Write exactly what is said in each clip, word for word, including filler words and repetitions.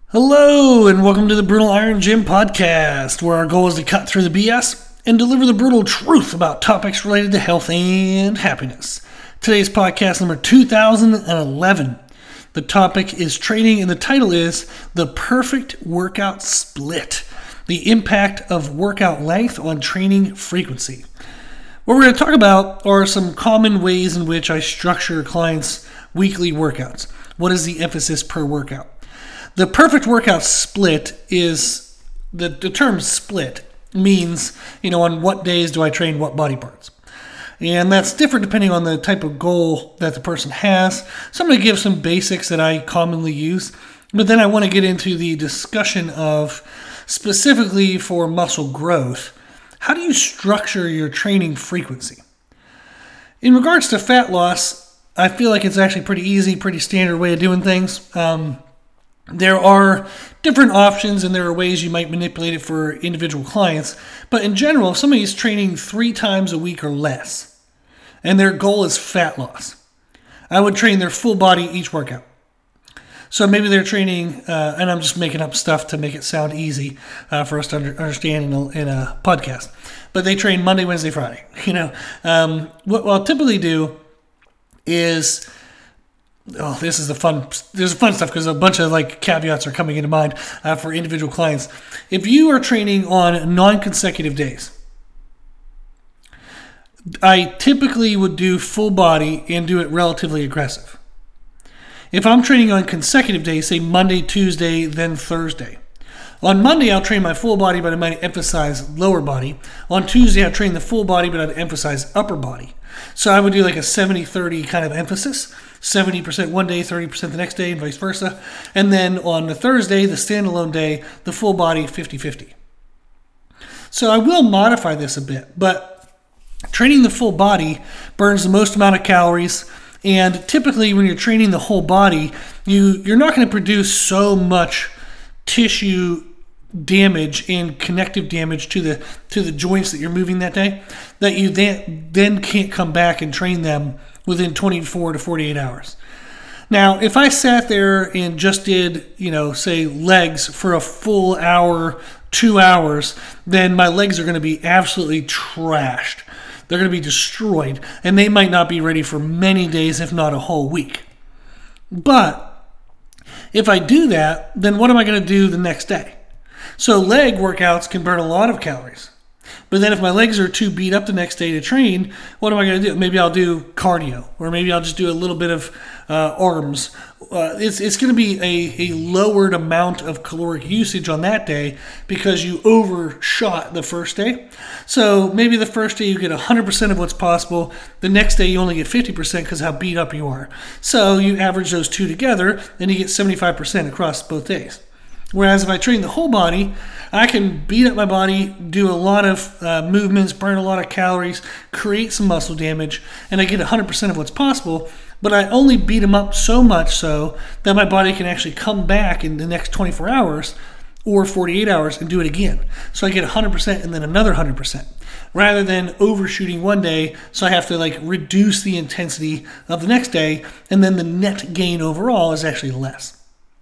Hello, and welcome to the Brutal Iron Gym podcast, where our goal is to cut through the B S and deliver the brutal truth about topics related to health and happiness. Today's podcast number two thousand eleven. The topic is training, and the title is The Perfect Workout Split, the impact of workout length on training frequency. What we're going to talk about are some common ways in which I structure clients' weekly workouts. What is the emphasis per workout? The perfect workout split is, the, the term split means, you know, on what days do I train what body parts. And that's different depending on the type of goal that the person has. So I'm going to give some basics that I commonly use, but then I want to get into the discussion of specifically for muscle growth. How do you structure your training frequency? In regards to fat loss, I feel like it's actually pretty easy, pretty standard way of doing things. Um, There are different options and there are ways you might manipulate it for individual clients. But in general, if somebody is training three times a week or less and their goal is fat loss, I would train their full body each workout. So maybe they're training, uh, and I'm just making up stuff to make it sound easy uh, for us to under, understand in a, in a podcast. But they train Monday, Wednesday, Friday. You know, um, what, what I'll typically do is... Oh, this is the fun. There's fun stuff because a bunch of like caveats are coming into mind uh, for individual clients. If you are training on non-consecutive days, I typically would do full body and do it relatively aggressive. If I'm training on consecutive days, say Monday, Tuesday, then Thursday. On Monday, I'll train my full body, but I might emphasize lower body. On Tuesday, I'll train the full body, but I'd emphasize upper body. So I would do like a seventy thirty kind of emphasis. seventy percent one day, thirty percent the next day, and vice versa. And then on the Thursday, the standalone day, the full body, fifty fifty. So I will modify this a bit, but training the full body burns the most amount of calories. And typically when you're training the whole body, you, you're not going to produce so much tissue damage and connective damage to the to the joints that you're moving that day that you then, then can't come back and train them within twenty-four to forty-eight hours. Now, if I sat there and just did, you know, say legs for a full hour, two hours, then my legs are going to be absolutely trashed. They're going to be destroyed, and they might not be ready for many days, if not a whole week. But if I do that, then what am I going to do the next day? So leg workouts can burn a lot of calories. But then if my legs are too beat up the next day to train, what am I going to do? Maybe I'll do cardio, or maybe I'll just do a little bit of uh, arms. Uh, it's it's going to be a, a lowered amount of caloric usage on that day because you overshot the first day. So maybe the first day you get one hundred percent of what's possible. The next day you only get fifty percent because how beat up you are. So you average those two together, and you get seventy-five percent across both days. Whereas if I train the whole body, I can beat up my body, do a lot of uh, movements, burn a lot of calories, create some muscle damage, and I get one hundred percent of what's possible, but I only beat them up so much so that my body can actually come back in the next twenty-four hours or forty-eight hours and do it again. So I get one hundred percent and then another one hundred percent, rather than overshooting one day, so I have to like reduce the intensity of the next day, and then the net gain overall is actually less.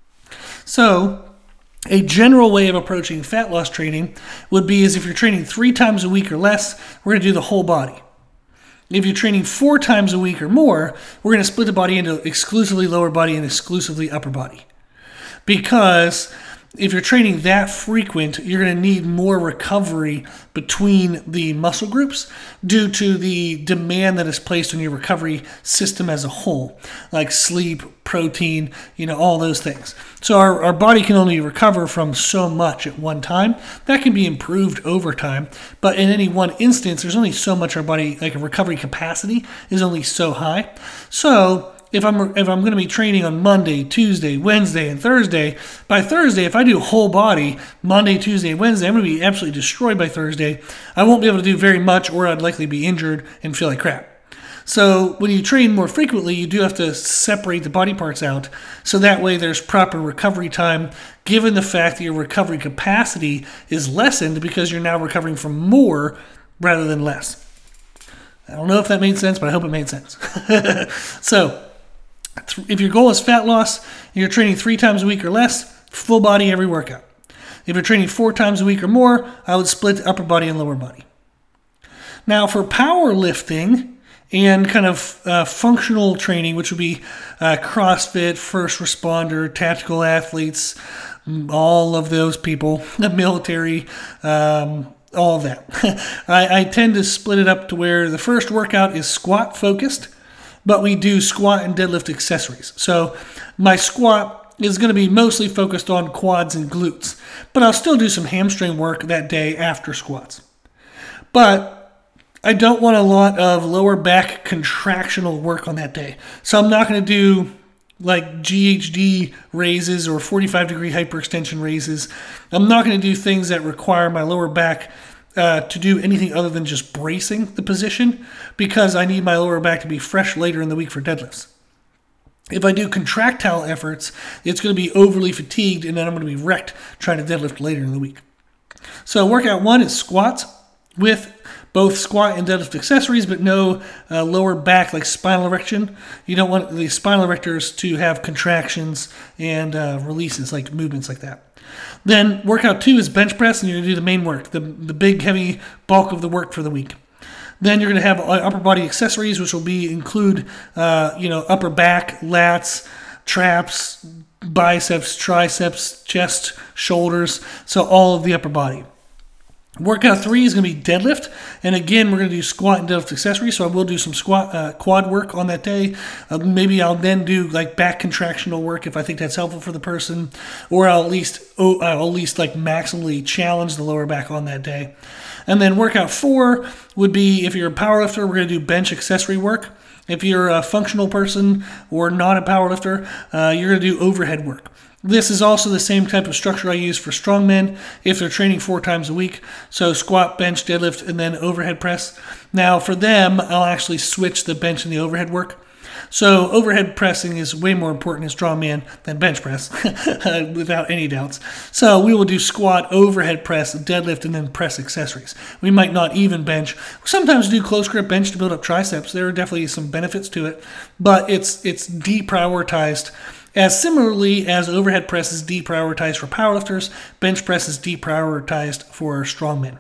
So a general way of approaching fat loss training would be is if you're training three times a week or less, we're going to do the whole body. If you're training four times a week or more, we're going to split the body into exclusively lower body and exclusively upper body. Because if you're training that frequent, you're going to need more recovery between the muscle groups due to the demand that is placed on your recovery system as a whole, like sleep, protein, you know, all those things. So our, our body can only recover from so much at one time. That can be improved over time, but in any one instance, there's only so much our body, like a recovery capacity is only so high. So If I'm if I'm going to be training on Monday, Tuesday, Wednesday, and Thursday, by Thursday, if I do whole body, Monday, Tuesday, Wednesday, I'm going to be absolutely destroyed by Thursday. I won't be able to do very much, or I'd likely be injured and feel like crap. So when you train more frequently, you do have to separate the body parts out, so that way there's proper recovery time, given the fact that your recovery capacity is lessened because you're now recovering from more rather than less. I don't know if that made sense, but I hope it made sense. So if your goal is fat loss and you're training three times a week or less, full body every workout. If you're training four times a week or more, I would split upper body and lower body. Now for powerlifting and kind of uh, functional training, which would be uh, CrossFit, first responder, tactical athletes, all of those people, the military, um, all of that. I, I tend to split it up to where the first workout is squat focused, but we do squat and deadlift accessories. So my squat is going to be mostly focused on quads and glutes, but I'll still do some hamstring work that day after squats. But I don't want a lot of lower back contractional work on that day. So I'm not going to do like G H D raises or forty-five degree hyperextension raises. I'm not going to do things that require my lower back uh, to do anything other than just bracing the position, because I need my lower back to be fresh later in the week for deadlifts. If I do contractile efforts, it's going to be overly fatigued, and then I'm going to be wrecked trying to deadlift later in the week. So workout one is squats with both squat and deadlift accessories, but no uh, lower back like spinal erection. You don't want the spinal erectors to have contractions and uh, releases, like movements like that. Then workout two is bench press, and you're going to do the main work, the, the big heavy bulk of the work for the week. Then you're going to have upper body accessories, which will be include, uh, you know, upper back, lats, traps, biceps, triceps, chest, shoulders. So all of the upper body. Workout three is going to be deadlift, and again, we're going to do squat and deadlift accessories. So I will do some squat, uh, quad work on that day. Uh, maybe I'll then do like back contractional work if I think that's helpful for the person, or I'll at least, oh, I'll at least like maximally challenge the lower back on that day. And then workout four would be, if you're a powerlifter, we're going to do bench accessory work. If you're a functional person or not a powerlifter, uh, you're going to do overhead work. This is also the same type of structure I use for strongmen if they're training four times a week. So squat, bench, deadlift, and then overhead press. Now for them, I'll actually switch the bench and the overhead work. So overhead pressing is way more important in strongman than bench press, without any doubts. So we will do squat, overhead press, deadlift, and then press accessories. We might not even bench. We sometimes do close grip bench to build up triceps. There are definitely some benefits to it, but it's it's deprioritized. As similarly as overhead press is deprioritized for powerlifters, bench press is deprioritized for strongmen.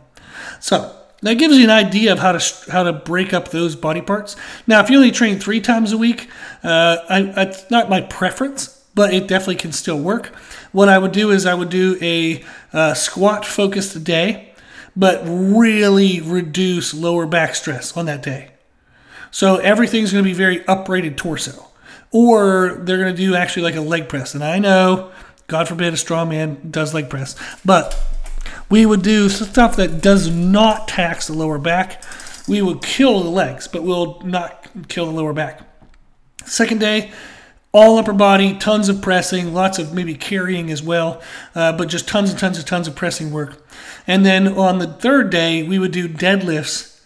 So that gives you an idea of how to how to break up those body parts. Now, if you only train three times a week, uh, I, it's not my preference, but it definitely can still work. What I would do is I would do a uh, squat-focused day, but really reduce lower back stress on that day. So everything's going to be very uprated torso. Or they're going to do actually like a leg press. And I know, God forbid, a strongman does leg press, but we would do stuff that does not tax the lower back. We would kill the legs, but we'll not kill the lower back. Second day, all upper body, tons of pressing, lots of maybe carrying as well, uh, but just tons and tons and tons of pressing work. And then on the third day, we would do deadlifts,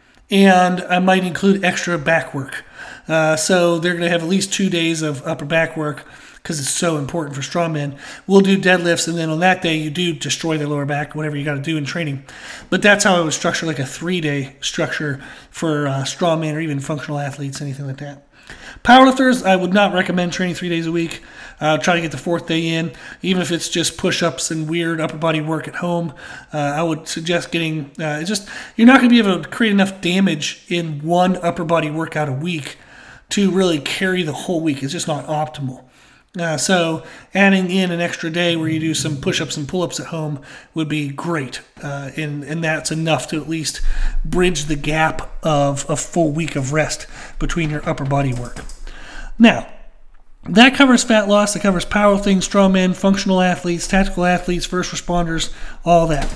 and I might include extra back work. Uh, so they're going to have at least two days of upper back work, because it's so important for strongmen. We'll do deadlifts, and then on that day, you do destroy the lower back, whatever you got to do in training. But that's how I would structure like a three-day structure for uh, strongmen or even functional athletes, anything like that. Powerlifters, I would not recommend training three days a week. Uh, try to get the fourth day in, even if it's just push-ups and weird upper body work at home. Uh, I would suggest getting, uh, it's just, you're not going to be able to create enough damage in one upper body workout a week to really carry the whole week. It's just not optimal. Uh, so adding in an extra day where you do some push-ups and pull-ups at home would be great. Uh, and, and that's enough to at least bridge the gap of a full week of rest between your upper body work. Now, that covers fat loss, that covers powerlifting, strongmen, functional athletes, tactical athletes, first responders, all that.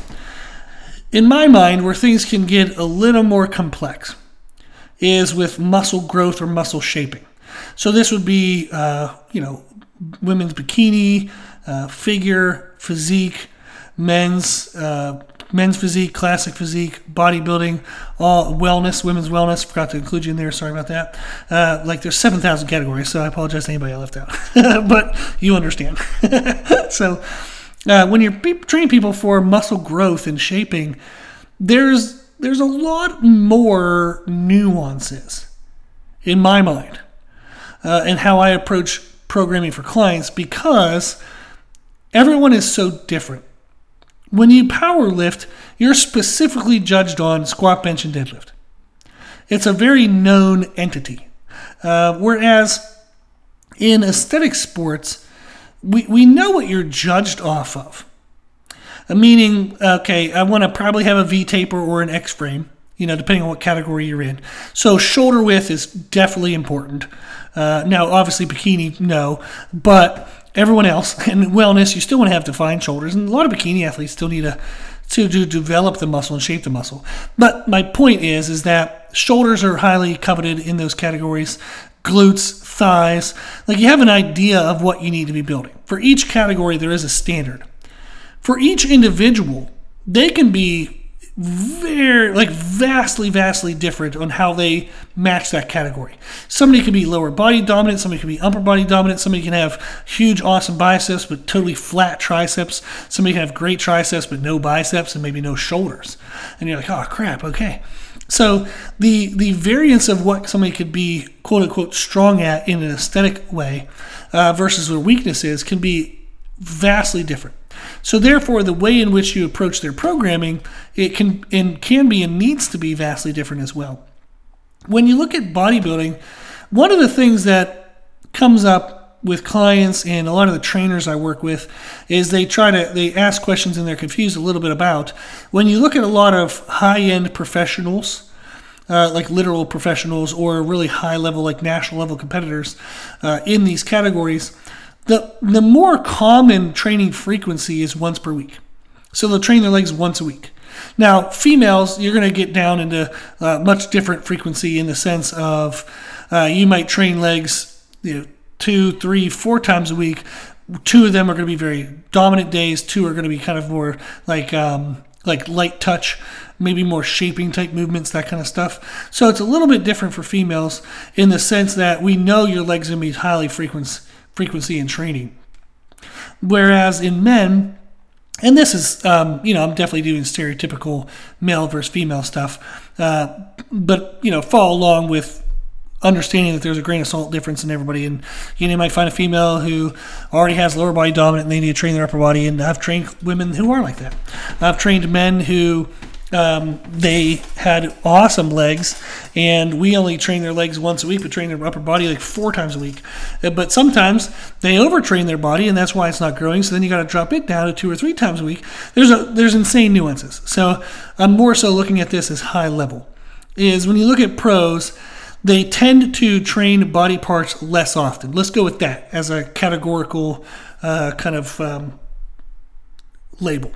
In my mind, where things can get a little more complex is with muscle growth or muscle shaping. So this would be, uh, you know, women's bikini, uh, figure, physique, men's uh, men's physique, classic physique, bodybuilding, all wellness, women's wellness. Forgot to include you in there. Sorry about that. Uh, like there's seven thousand categories, so I apologize to anybody I left out. But you understand. So uh, when you're pe- training people for muscle growth and shaping, there's there's a lot more nuances in my mind uh, and how I approach programming for clients, because Everyone is so different. When you power lift, you're specifically judged on squat, bench, and deadlift. It's a very known entity. Uh, whereas in aesthetic sports, we, we know what you're judged off of. Uh, meaning, okay, I want to probably have a V-taper or an X-frame, you know, depending on what category you're in. So shoulder width is definitely important. Uh, now, obviously, bikini, no. But everyone else, and wellness, you still want to have defined shoulders. And a lot of bikini athletes still need to, to, to develop the muscle and shape the muscle. But my point is, is that shoulders are highly coveted in those categories. Glutes, thighs. Like, you have an idea of what you need to be building. For each category, there is a standard. For each individual, they can be very, like, vastly, vastly different on how they match that category. Somebody can be lower body dominant, somebody can be upper body dominant, somebody can have huge, awesome biceps but totally flat triceps, somebody can have great triceps but no biceps and maybe no shoulders. And you're like, oh, crap, okay. So the the variance of what somebody could be, quote unquote, strong at in an aesthetic way uh, versus their weakness is can be vastly different. So therefore, the way in which you approach their programming, it can and can be and needs to be vastly different as well. When you look at bodybuilding, one of the things that comes up with clients and a lot of the trainers I work with is they try to they ask questions and they're confused a little bit about. When you look at a lot of high-end professionals, uh, like literal professionals or really high-level, like national-level competitors uh, in these categories, The the more common training frequency is once per week. So they'll train their legs once a week. Now, females, you're going to get down into uh, much different frequency in the sense of uh, you might train legs, you know, two, three, four times a week. Two of them are going to be very dominant days. Two are going to be kind of more like um, like light touch, maybe more shaping type movements, that kind of stuff. So it's a little bit different for females in the sense that we know your legs are going to be highly frequent. frequency in training. Whereas in men, and this is, um, you know, I'm definitely doing stereotypical male versus female stuff, uh, but, you know, follow along with understanding that there's a grain of salt difference in everybody. And, you know, you might find a female who already has lower body dominant and they need to train their upper body. And I've trained women who are like that. I've trained men who Um, they had awesome legs, and we only train their legs once a week, but train their upper body like four times a week. Uh, but sometimes they overtrain their body, and that's why it's not growing. So then you got to drop it down to two or three times a week. There's a there's insane nuances. So I'm more so looking at this as high level. Is when you look at pros, they tend to train body parts less often. Let's go with that as a categorical uh, kind of um, label.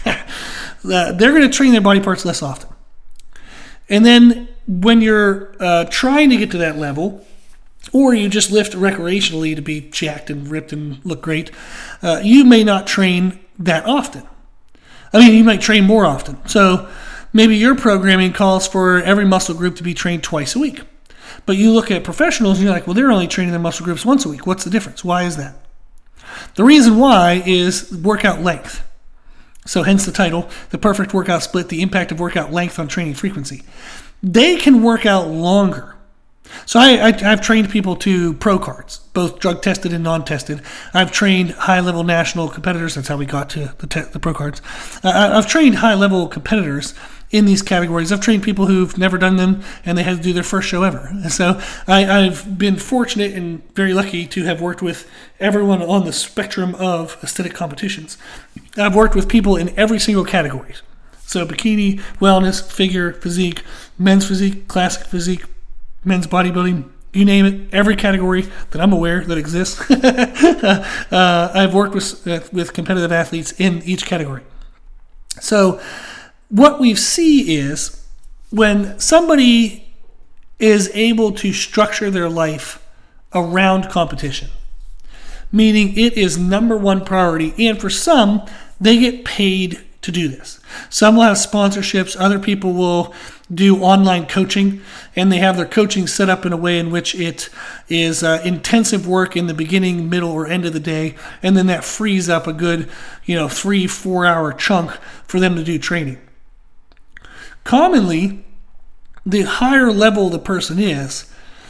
Uh, they're going to train their body parts less often. And then when you're uh, trying to get to that level, or you just lift recreationally to be jacked and ripped and look great, uh, you may not train that often. I mean, you might train more often. So maybe your programming calls for every muscle group to be trained twice a week. But you look at professionals and you're like, well, they're only training their muscle groups once a week. What's the difference? Why is that? The reason why is workout length. So hence the title, The Perfect Workout Split, the impact of workout length on training frequency. They can work out longer. So I, I, I've trained people to pro cards, both drug tested and non-tested. I've trained high-level national competitors. That's how we got to the, te- the pro cards. Uh, I've trained high-level competitors in these categories. I've trained people who've never done them, and they had to do their first show ever. So I, I've been fortunate and very lucky to have worked with everyone on the spectrum of aesthetic competitions. I've worked with people in every single category. So bikini, wellness, figure, physique, men's physique, classic physique, men's bodybuilding, you name it, every category that I'm aware that exists. uh, I've worked with, uh, with competitive athletes in each category. So what we see is when somebody is able to structure their life around competition, meaning it is number one priority, and for some, they get paid to do this. Some will have sponsorships, other people will do online coaching, and they have their coaching set up in a way in which it is uh, intensive work in the beginning, middle, or end of the day, and then that frees up a good, you know, three, four hour chunk for them to do training. Commonly, the higher level the person is,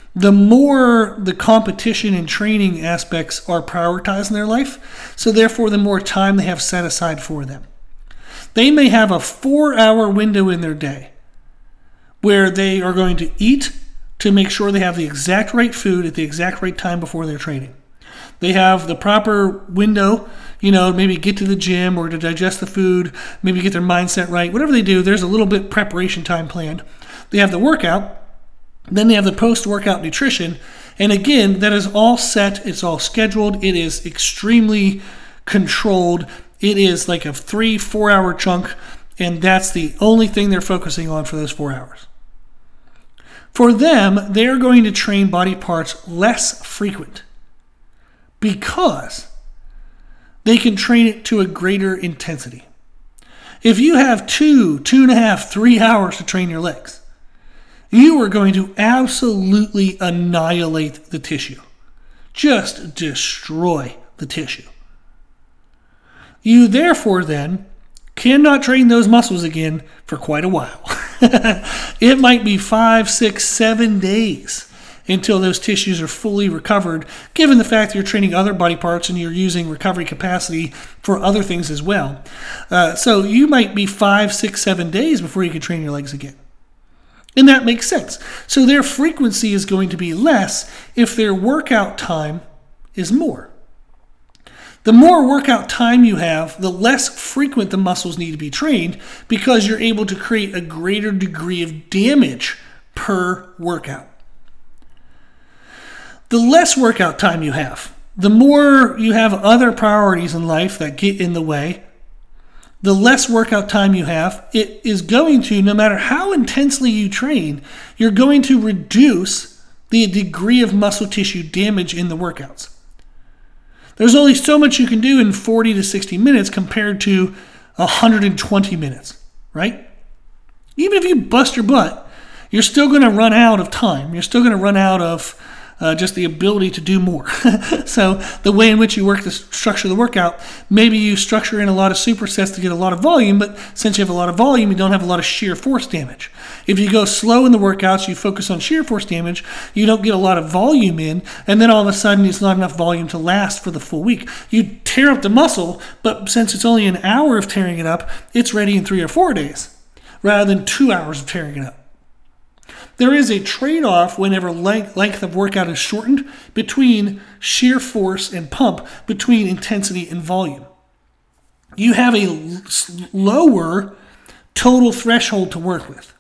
the more the competition and training aspects are prioritized in their life. So therefore, the more time they have set aside for them. They may have a four-hour window in their day where they are going to eat to make sure they have the exact right food at the exact right time before their training. They have the proper window, you know, maybe get to the gym or to digest the food, maybe get their mindset right. Whatever they do, there's a little bit preparation time planned. They have the workout, then they have the post-workout nutrition. And again, that is all set. It's all scheduled. It is extremely controlled. It is like a three, four-hour chunk, and that's the only thing they're focusing on for those four hours. For them, they're going to train body parts less frequent because they can train it to a greater intensity. If you have two, two and a half, three hours to train your legs, you are going to absolutely annihilate the tissue. Just destroy the tissue. You therefore then cannot train those muscles again for quite a while. It might be five, six, seven days until those tissues are fully recovered, given the fact that you're training other body parts and you're using recovery capacity for other things as well. Uh, so you might be five, six, seven days before you can train your legs again. And that makes sense. So their frequency is going to be less if their workout time is more. The more workout time you have, the less frequent the muscles need to be trained because you're able to create a greater degree of damage per workout. The less workout time you have, the more you have other priorities in life that get in the way, the less workout time you have, it is going to, no matter how intensely you train, you're going to reduce the degree of muscle tissue damage in the workouts. There's only so much you can do in forty to sixty minutes compared to one hundred twenty minutes, right? Even if you bust your butt, you're still going to run out of time. You're still going to run out of uh, just the ability to do more. So the way in which you work the structure of the workout, maybe you structure in a lot of supersets to get a lot of volume, but since you have a lot of volume, you don't have a lot of shear force damage. If you go slow in the workouts, you focus on shear force damage, you don't get a lot of volume in, and then all of a sudden it's not enough volume to last for the full week. You tear up the muscle, but since it's only an hour of tearing it up, it's ready in three or four days, rather than two hours of tearing it up. There is a trade-off whenever length, length of workout is shortened between shear force and pump, between intensity and volume. You have a lower total threshold to work with.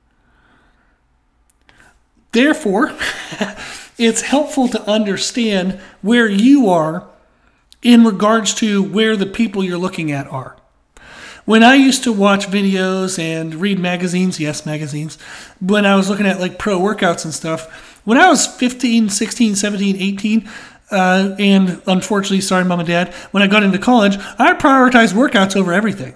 Therefore, it's helpful to understand where you are in regards to where the people you're looking at are. When I used to watch videos and read magazines, yes, magazines, when I was looking at like pro workouts and stuff, when I was fifteen, sixteen, seventeen, eighteen, uh, and unfortunately, sorry, mom and dad, when I got into college, I prioritized workouts over everything.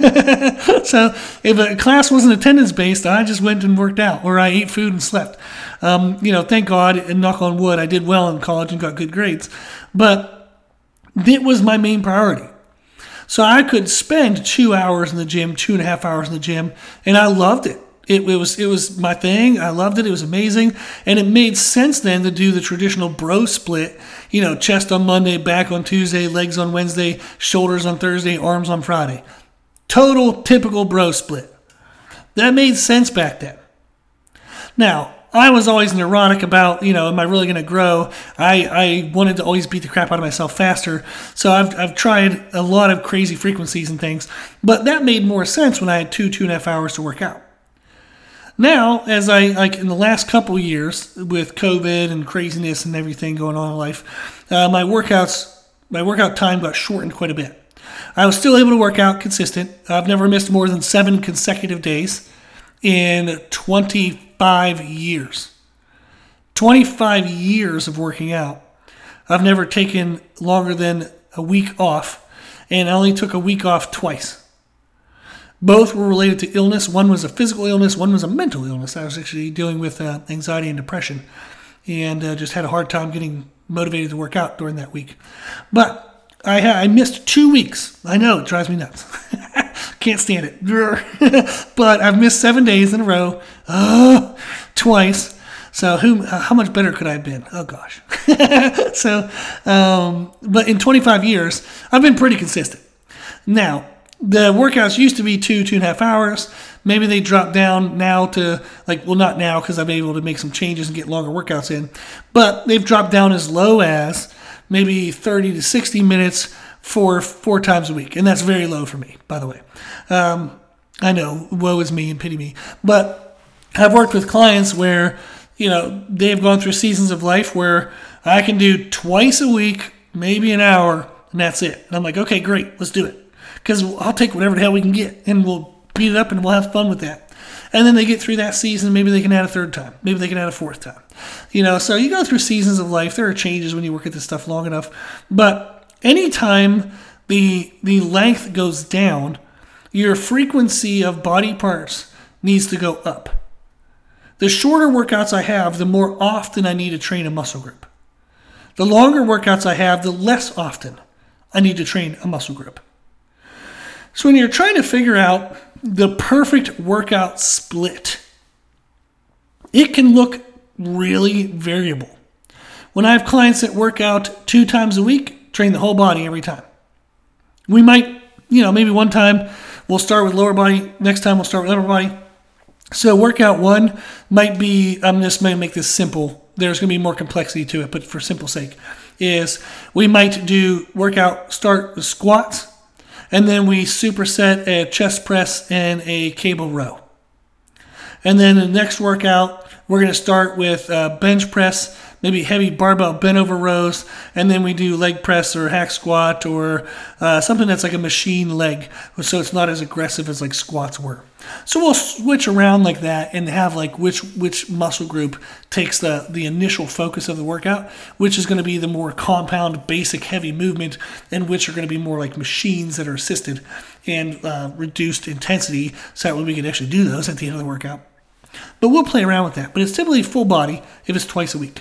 So if a class wasn't attendance-based, I just went and worked out, or I ate food and slept. Um, you know, thank God, and knock on wood, I did well in college and got good grades. But it was my main priority. So I could spend two hours in the gym, two and a half hours in the gym, and I loved it. It, it was it was my thing. I loved it. It was amazing. And it made sense then to do the traditional bro split, you know, chest on Monday, back on Tuesday, legs on Wednesday, shoulders on Thursday, arms on Friday. Total typical bro split. That made sense back then. Now, I was always neurotic about, you know, am I really going to grow? I, I wanted to always beat the crap out of myself faster. So I've I've tried a lot of crazy frequencies and things. But that made more sense when I had two, two and a half hours to work out. Now, as I, like in the last couple years with COVID and craziness and everything going on in life, uh, my workouts, my workout time got shortened quite a bit. I was still able to work out consistent. I've never missed more than seven consecutive days in twenty-five years. twenty-five years of working out. I've never taken longer than a week off, and I only took a week off twice. Both were related to illness. One was a physical illness. One was a mental illness. I was actually dealing with uh, anxiety and depression, and uh, just had a hard time getting motivated to work out during that week. But I, I missed two weeks. I know, it drives me nuts. Can't stand it. But I've missed seven days in a row, uh, twice. So who, how much better could I have been? Oh gosh. so, um, but in twenty-five years, I've been pretty consistent. Now, the workouts used to be two, two and a half hours. Maybe they dropped down now to like, well, not now because I've been able to make some changes and get longer workouts in, but they've dropped down as low as maybe thirty to sixty minutes for four times a week. And that's very low for me, by the way. Um, I know, woe is me and pity me. But I've worked with clients where, you know, they've gone through seasons of life where I can do twice a week, maybe an hour, and that's it. And I'm like, okay, great, let's do it. Because I'll take whatever the hell we can get, and we'll beat it up, and we'll have fun with that. And then they get through that season, maybe they can add a third time. Maybe they can add a fourth time. You know, so you go through seasons of life. There are changes when you work at this stuff long enough. But anytime the the length goes down, your frequency of body parts needs to go up. The shorter workouts I have, the more often I need to train a muscle group. The longer workouts I have, the less often I need to train a muscle group. So when you're trying to figure out the perfect workout split, it can look really variable. When I have clients that work out two times a week, train the whole body every time. We might, you know, maybe one time we'll start with lower body, next time we'll start with upper body. So workout one might be, I'm just going to make this simple. There's going to be more complexity to it, but for simple sake, is we might do workout, start with squats, and then we superset a chest press and a cable row. And then the next workout, we're going to start with uh, bench press, maybe heavy barbell bent over rows, and then we do leg press or hack squat or uh, something that's like a machine leg, so it's not as aggressive as like squats were. So we'll switch around like that and have like which which muscle group takes the, the initial focus of the workout, which is going to be the more compound, basic, heavy movement, and which are going to be more like machines that are assisted and uh, reduced intensity, so that way we can actually do those at the end of the workout. But we'll play around with that. But it's typically full body if it's twice a week.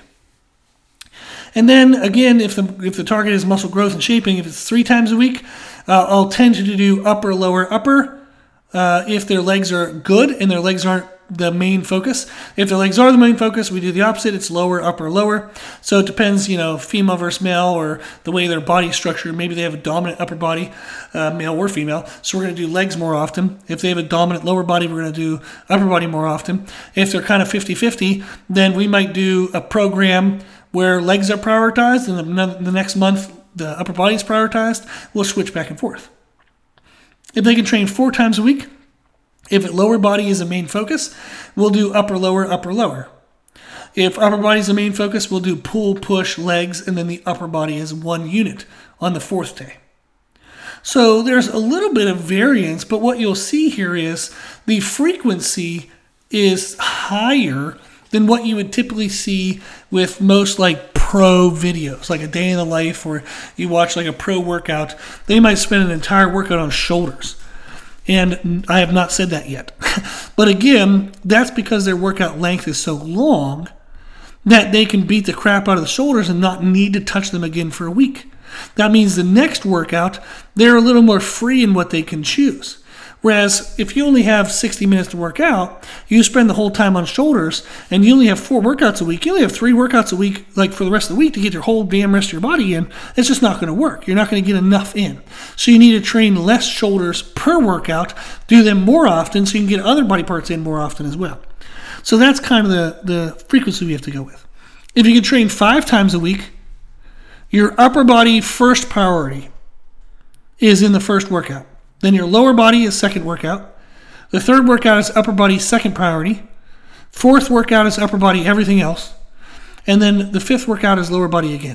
And then again, if the if the target is muscle growth and shaping, if it's three times a week, uh, I'll tend to do upper, lower, upper. Uh, if their legs are good and their legs aren't the main focus. If their legs are the main focus, we do the opposite. It's lower, upper, lower. So it depends, you know, female versus male or the way their body's structured. Maybe they have a dominant upper body, uh, male or female. So we're going to do legs more often. If they have a dominant lower body, we're going to do upper body more often. If they're kind of fifty-fifty, then we might do a program where legs are prioritized and the, the next month the upper body is prioritized. We'll switch back and forth. If they can train four times a week, if lower body is the main focus, we'll do upper, lower, upper, lower. If upper body is the main focus, we'll do pull, push, legs, and then the upper body is one unit on the fourth day. So there's a little bit of variance, but what you'll see here is the frequency is higher than what you would typically see with most like pro videos, like a day in the life where you watch like a pro workout. They might spend an entire workout on shoulders. And I have not said that yet. But again, that's because their workout length is so long that they can beat the crap out of the shoulders and not need to touch them again for a week. That means the next workout, they're a little more free in what they can choose. Whereas if you only have sixty minutes to work out, you spend the whole time on shoulders, and you only have four workouts a week. You only have three workouts a week, like for the rest of the week, to get your whole damn rest of your body in. It's just not going to work. You're not going to get enough in. So you need to train less shoulders per workout, do them more often, so you can get other body parts in more often as well. So that's kind of the, the frequency we have to go with. If you can train five times a week, your upper body first priority is in the first workout. Then your lower body is second workout. The third workout is upper body second priority. Fourth workout is upper body everything else. And then the fifth workout is lower body again.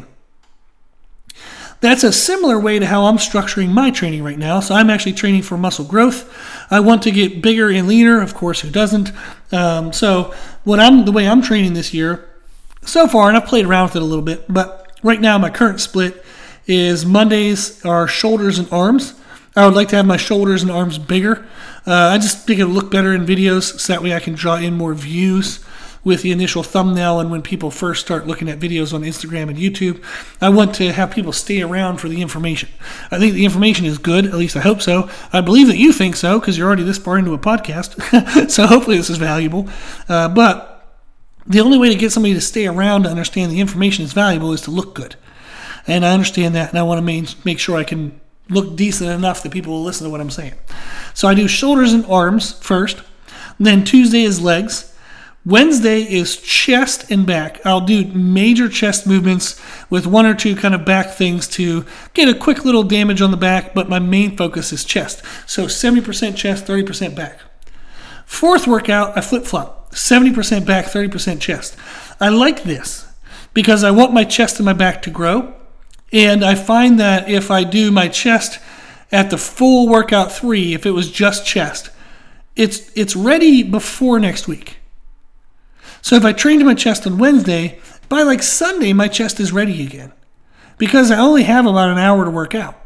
That's a similar way to how I'm structuring my training right now. So I'm actually training for muscle growth. I want to get bigger and leaner. Of course, who doesn't? Um, so what I'm the way I'm training this year so far, and I've played around with it a little bit, but right now my current split is Mondays are shoulders and arms. I would like to have my shoulders and arms bigger. Uh, I just think it'll look better in videos, so that way I can draw in more views with the initial thumbnail and when people first start looking at videos on Instagram and YouTube. I want to have people stay around for the information. I think the information is good, at least I hope so. I believe that you think so, because you're already this far into a podcast, so hopefully this is valuable. Uh, but The only way to get somebody to stay around to understand the information is valuable is to look good. And I understand that, and I want to make, make sure I can look decent enough that people will listen to what I'm saying. So I do shoulders and arms first. Then Tuesday is legs. Wednesday is chest and back. I'll do major chest movements with one or two kind of back things to get a quick little damage on the back, but my main focus is chest. So seventy percent chest, thirty percent back. Fourth workout, I flip-flop. seventy percent back, thirty percent chest. I like this because I want my chest and my back to grow. And I find that if I do my chest at the full workout three, if it was just chest, it's it's ready before next week. So if I train to my chest on Wednesday, by like Sunday, my chest is ready again because I only have about an hour to work out.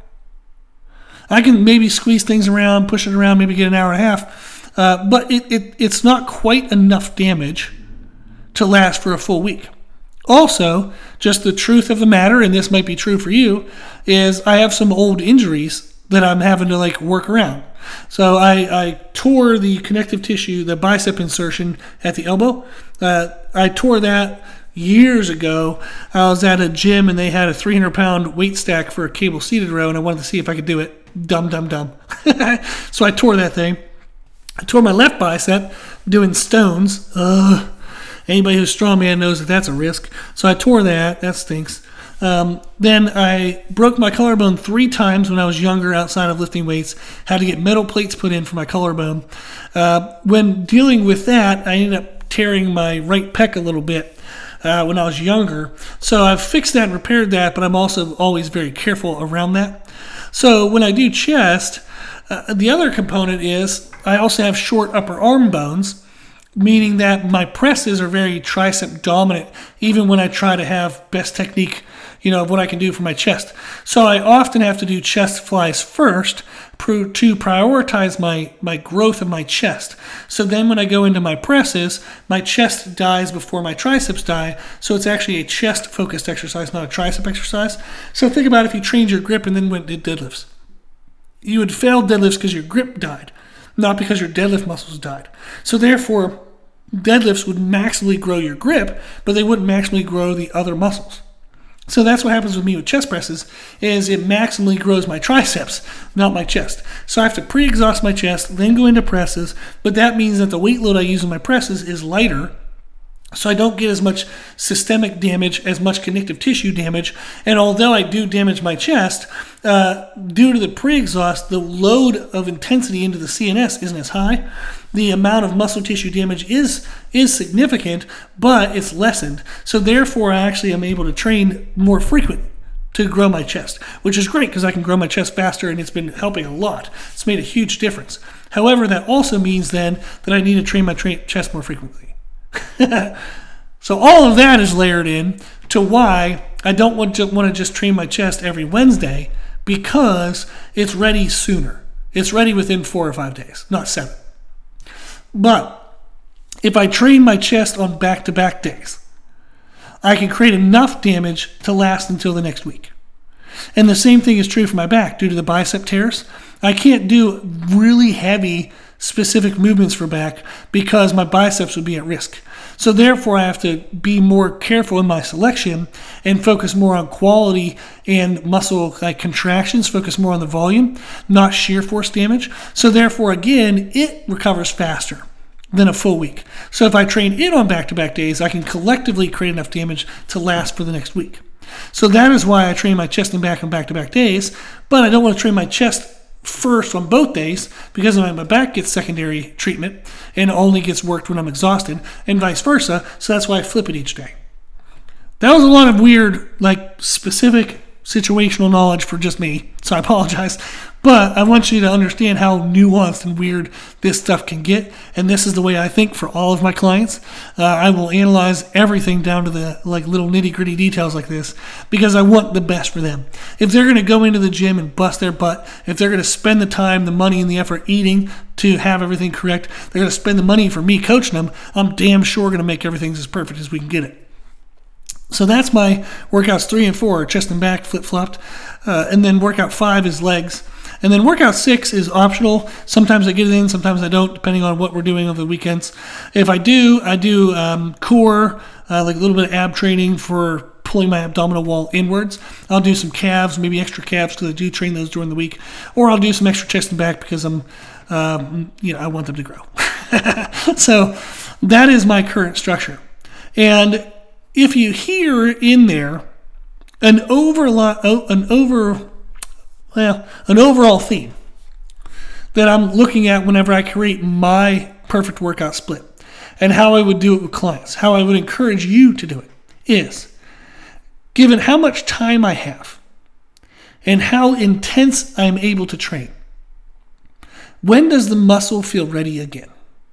I can maybe squeeze things around, push it around, maybe get an hour and a half, uh, but it, it it's not quite enough damage to last for a full week. Also, just the truth of the matter, and this might be true for you, is I have some old injuries that I'm having to like work around. So I, I tore the connective tissue, the bicep insertion at the elbow. Uh, I tore that years ago. I was at a gym and they had a three hundred pound weight stack for a cable seated row, and I wanted to see if I could do it. Dumb, dumb, dumb. So I tore that thing. I tore my left bicep doing stones. Ugh. Anybody who's strongman knows that that's a risk. So I tore that. That stinks. Um, then I broke my collarbone three times when I was younger outside of lifting weights. Had to get metal plates put in for my collarbone. Uh, when dealing with that, I ended up tearing my right pec a little bit uh, when I was younger. So I've fixed that and repaired that, but I'm also always very careful around that. So when I do chest, uh, the other component is I also have short upper arm bones, meaning that my presses are very tricep dominant, even when I try to have best technique, you know, of what I can do for my chest. So I often have to do chest flies first to prioritize my, my growth of my chest. So then when I go into my presses, my chest dies before my triceps die. So it's actually a chest-focused exercise, not a tricep exercise. So think about if you trained your grip and then went and did deadlifts. You would fail deadlifts because your grip died, not because your deadlift muscles died. So therefore, deadlifts would maximally grow your grip, but they wouldn't maximally grow the other muscles. So that's what happens with me with chest presses, is it maximally grows my triceps, not my chest. So I have to pre-exhaust my chest, then go into presses, but that means that the weight load I use in my presses is lighter, so I don't get as much systemic damage, as much connective tissue damage. And although I do damage my chest, uh, due to the pre-exhaust, the load of intensity into the C N S isn't as high. The amount of muscle tissue damage is is significant, but it's lessened. So therefore, I actually am able to train more frequently to grow my chest, which is great because I can grow my chest faster, and it's been helping a lot. It's made a huge difference. However, that also means then that I need to train my tra- chest more frequently. So all of that is layered in to why I don't want to want to just train my chest every Wednesday, because it's ready sooner. It's ready within four or five days, not seven. But if I train my chest on back-to-back days, I can create enough damage to last until the next week. And the same thing is true for my back. Due to the bicep tears, I can't do really heavy specific movements for back because my biceps would be at risk. So therefore, I have to be more careful in my selection and focus more on quality and muscle like contractions, focus more on the volume, not shear force damage. So therefore, again, it recovers faster than a full week. So if I train it on back-to-back days, I can collectively create enough damage to last for the next week. So that is why I train my chest and back on back-to-back days, but I don't want to train my chest first on both days because my back gets secondary treatment and only gets worked when I'm exhausted, and vice versa. So that's why I flip it each day. That was a lot of weird, like specific situational knowledge for just me, so I apologize. But I want you to understand how nuanced and weird this stuff can get, and this is the way I think for all of my clients. Uh, I will analyze everything down to the like little nitty-gritty details like this because I want the best for them. If they're going to go into the gym and bust their butt, if they're going to spend the time, the money, and the effort eating to have everything correct, they're going to spend the money for me coaching them, I'm damn sure going to make everything as perfect as we can get it. So that's my workouts three and four, chest and back flip-flopped. Uh, and then workout five is legs. And then workout six is optional. Sometimes I get it in, sometimes I don't, depending on what we're doing over the weekends. If I do, I do um, core, uh, like a little bit of ab training for pulling my abdominal wall inwards. I'll do some calves, maybe extra calves because I do train those during the week. Or I'll do some extra chest and back because I'm, um, you know, I want them to grow. So that is my current structure. And if you hear in there an overlo- an over, well, an overall theme that I'm looking at whenever I create my perfect workout split and how I would do it with clients, how I would encourage you to do it, is given how much time I have and how intense I'm able to train, when does the muscle feel ready again?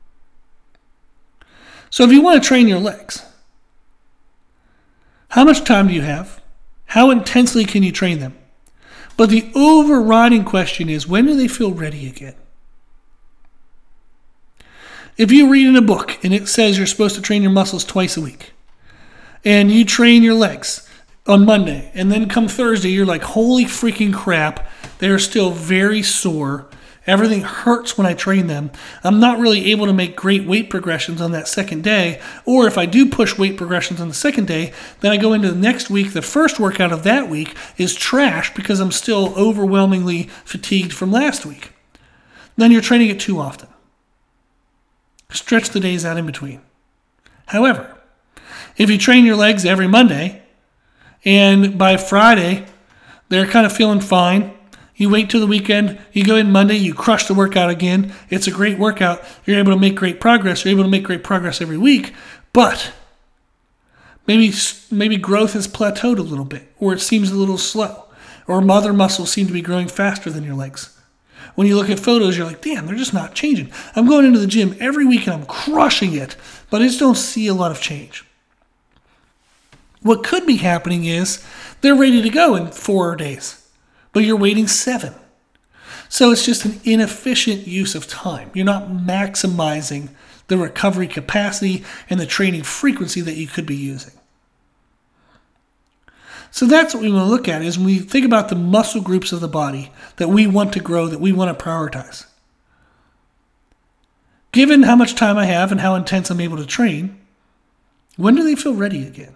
So if you want to train your legs, how much time do you have? How intensely can you train them? But the overriding question is, when do they feel ready again? If you read in a book and it says you're supposed to train your muscles twice a week, and you train your legs on Monday, and then come Thursday, you're like, holy freaking crap, they're still very sore. Everything hurts when I train them. I'm not really able to make great weight progressions on that second day. Or if I do push weight progressions on the second day, then I go into the next week. The first workout of that week is trash because I'm still overwhelmingly fatigued from last week. Then you're training it too often. Stretch the days out in between. However, if you train your legs every Monday, and by Friday, they're kind of feeling fine, you wait till the weekend, you go in Monday, you crush the workout again. It's a great workout. You're able to make great progress. You're able to make great progress every week. But maybe maybe growth has plateaued a little bit, or it seems a little slow, or other muscles seem to be growing faster than your legs. When you look at photos, you're like, damn, they're just not changing. I'm going into the gym every week and I'm crushing it, but I just don't see a lot of change. What could be happening is they're ready to go in four days, but you're waiting seven. So it's just an inefficient use of time. You're not maximizing the recovery capacity and the training frequency that you could be using. So that's what we want to look at, is when we think about the muscle groups of the body that we want to grow, that we want to prioritize. Given how much time I have and how intense I'm able to train, when do they feel ready again?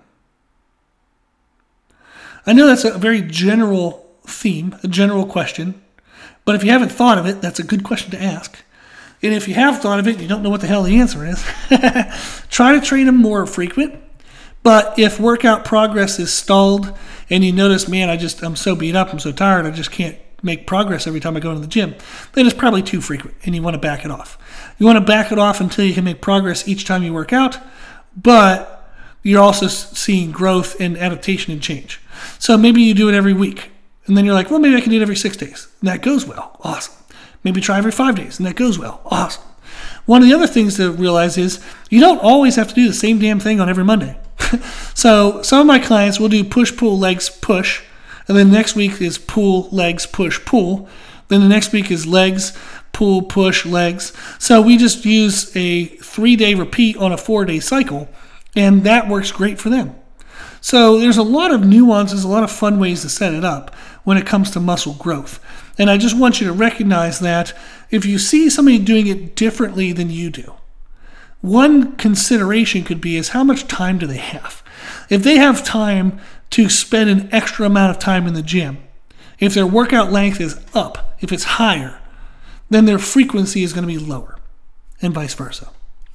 I know that's a very general theme, a general question, but if you haven't thought of it, that's a good question to ask. And if you have thought of it and you don't know what the hell the answer is, try to train them more frequent. But if workout progress is stalled and you notice, man, I just, I'm so beat up, I'm so tired, I just can't make progress every time I go to the gym, then it's probably too frequent and you want to back it off. You want to back it off until you can make progress each time you work out, but you're also seeing growth and adaptation and change. So maybe you do it every week, and then you're like, well, maybe I can do it every six days. And that goes well. Awesome. Maybe try every five days, and that goes well. Awesome. One of the other things to realize is you don't always have to do the same damn thing on every Monday. So some of my clients will do push, pull, legs, push, and then next week is pull, legs, push, pull. Then the next week is legs, pull, push, legs. So we just use a three-day repeat on a four-day cycle, and that works great for them. So there's a lot of nuances, a lot of fun ways to set it up when it comes to muscle growth. And I just want you to recognize that if you see somebody doing it differently than you do, one consideration could be is how much time do they have? If they have time to spend an extra amount of time in the gym, if their workout length is up, if it's higher, then their frequency is going to be lower, and vice versa.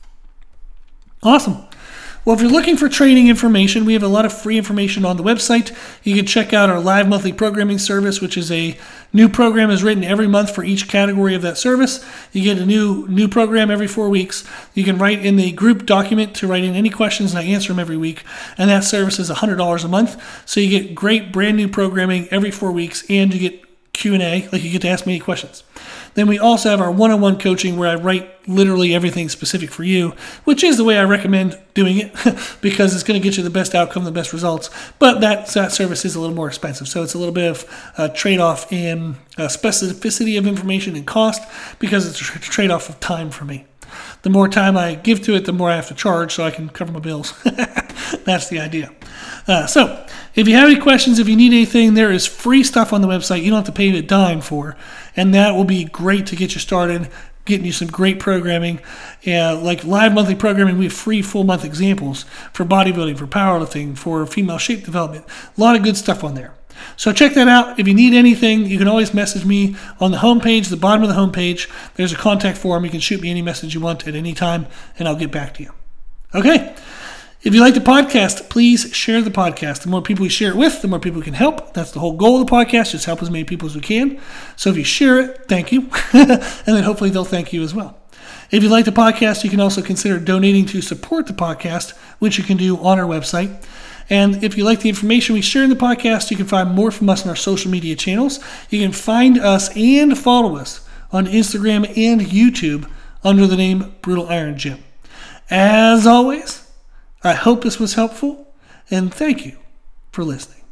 Awesome. Well, if you're looking for training information, we have a lot of free information on the website. You can check out our live monthly programming service, which is a new program is written every month for each category of that service. You get a new new program every four weeks. You can write in the group document to write in any questions, and I answer them every week. And that service is one hundred dollars a month. So you get great brand new programming every four weeks, and you get Q and A, like you get to ask me any questions. Then we also have our one-on-one coaching where I write literally everything specific for you, which is the way I recommend doing it because it's going to get you the best outcome, the best results. But that, that service is a little more expensive. So it's a little bit of a trade-off in uh, specificity of information and cost because it's a trade-off of time for me. The more time I give to it, the more I have to charge so I can cover my bills. That's the idea. Uh, so if you have any questions, if you need anything, there is free stuff on the website you don't have to pay a dime for. And that will be great to get you started, getting you some great programming. Uh, like live monthly programming, we have free full month examples for bodybuilding, for powerlifting, for female shape development. A lot of good stuff on there. So check that out. If you need anything, you can always message me on the homepage, the bottom of the homepage. There's a contact form. You can shoot me any message you want at any time, and I'll get back to you. Okay. If you like the podcast, please share the podcast. The more people we share it with, the more people can help. That's the whole goal of the podcast, just help as many people as we can. So if you share it, thank you. And then hopefully they'll thank you as well. If you like the podcast, you can also consider donating to support the podcast, which you can do on our website. And if you like the information we share in the podcast, you can find more from us on our social media channels. You can find us and follow us on Instagram and YouTube under the name Brutal Iron Gym. As always, I hope this was helpful, and thank you for listening.